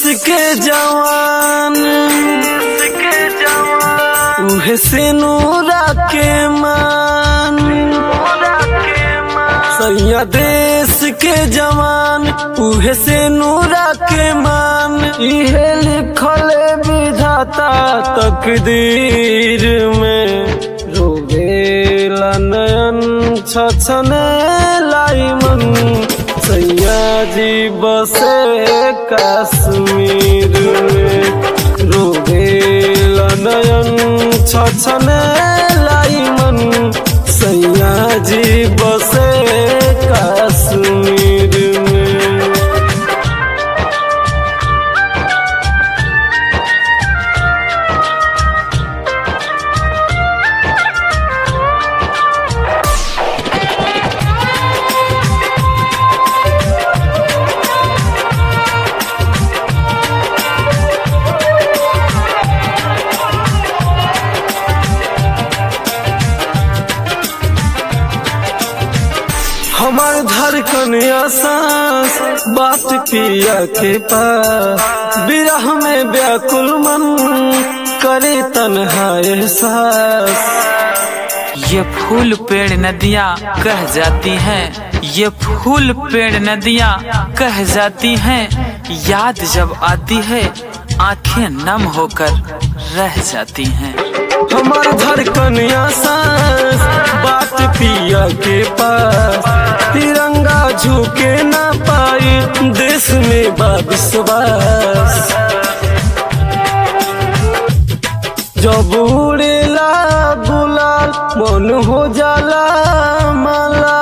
के जवान उहे से नूरा के मान सैया देश के जवान उहे से नूरा के मान इहे लिखल विधाता तकदीर में रोवेला नयन छछने लाई मन सैया जी बसे कश्मीर में रोवेला नयन छछने लाई मन सैया जी बसे कश्मीर में। हमार धड़कन सांस बात पिया के पास विरह में व्याकुल मन करे तन्हा एहसास। ये फूल पेड़ नदियाँ कह जाती हैं, ये फूल पेड़ नदियाँ कह जाती हैं, याद जब आती है आंखें नम होकर रह जाती हैं। हमार धड़कन सांस बात पिया के पास तिरंगा झुके ना पाई देश में बा विश्वास। जब उड़ेला गुलाल मन हो जाला माला,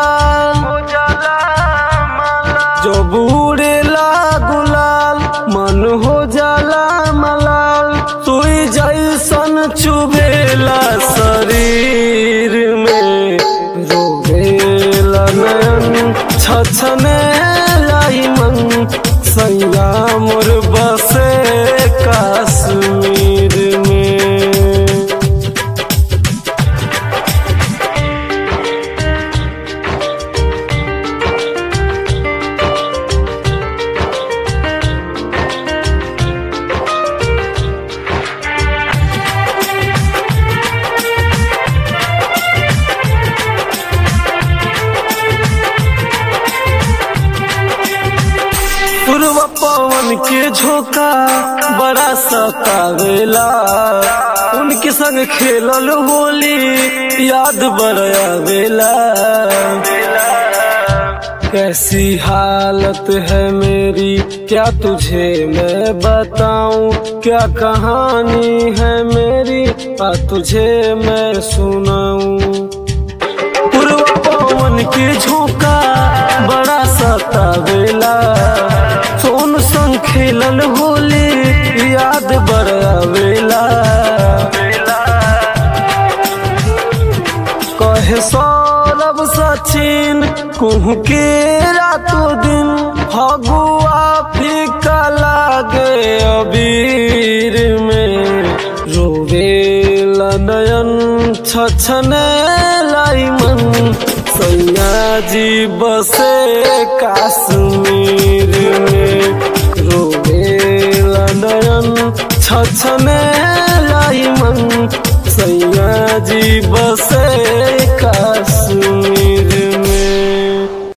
जब उड़ेला गुलाल मन हो जाला मलाल सोई जैसन चुभेला शरीर में रोवेला नयन छछने लाई मन सैया मोर बसे कश्मीर में। पूर्व पवन के झोंका बड़ा सतावेला उनके संग खेलल होली याद बड़ा आवेला। कैसी हालत है मेरी क्या तुझे मैं बताऊं, क्या कहानी है मेरी तुझे मैं सुनाऊं। पूर्व पवन के झोंका बड़ा सतावेला सोन संग खेलल होली याद बरावेला। कहे सौरभ सचिन कुह के रातों दिन फगुआ फीका लागे अबीर में रोवेला नयन छछने लाई मन सैया जी बसे कश्मीर में रोवेला नयन छछने लाई मन सैया जी बसे